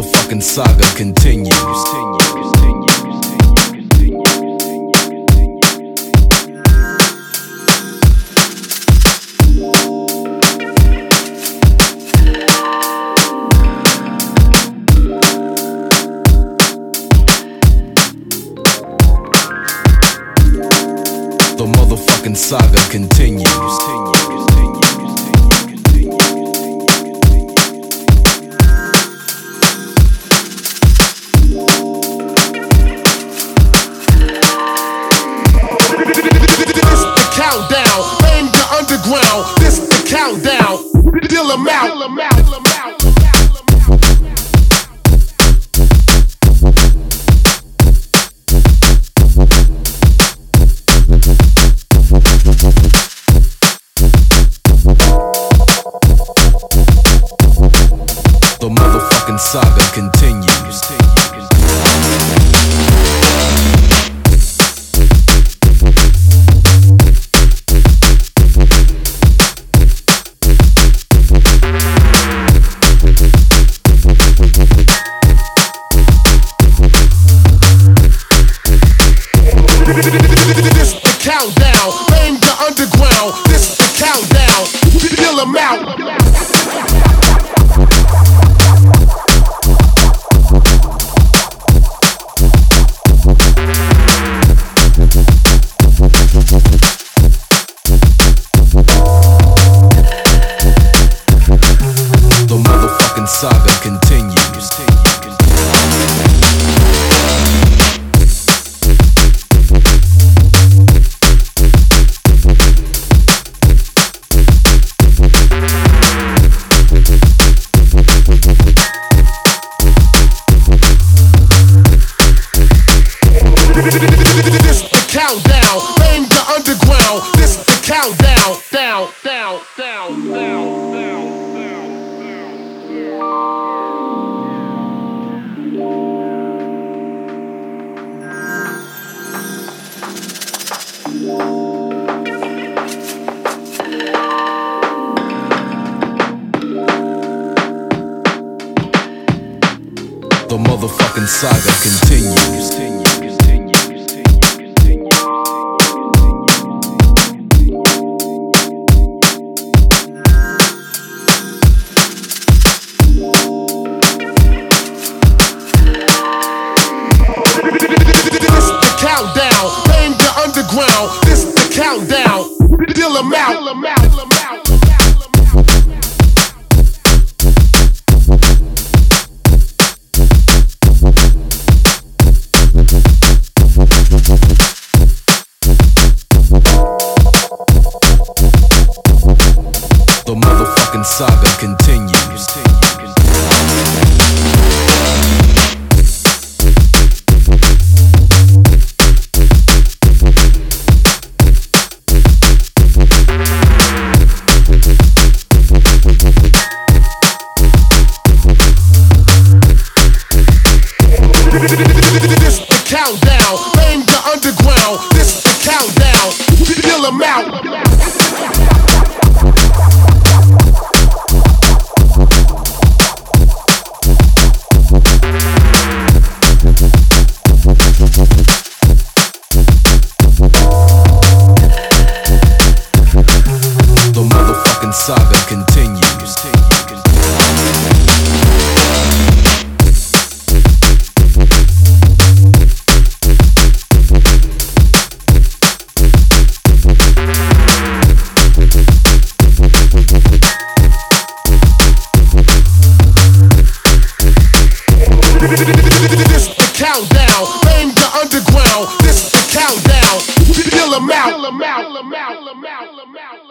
motherfucking saga continues. The motherfucking saga continues. This the countdown. Deal 'em out. The motherfucking saga continues. This the countdown. Blame the underground. This the countdown. Deal 'em out. The motherfucking saga continues. This the countdown. Blame the underground. This the countdown. Down. The motherfucking saga continues. This the countdown. Blame the underground. This the countdown. Deal 'em out. The motherfucking saga continues. This the countdown. Blame the underground. This the countdown. Deal 'em out. The motherfucking saga continues. This the countdown. Blame the underground. This the countdown. Deal 'em out.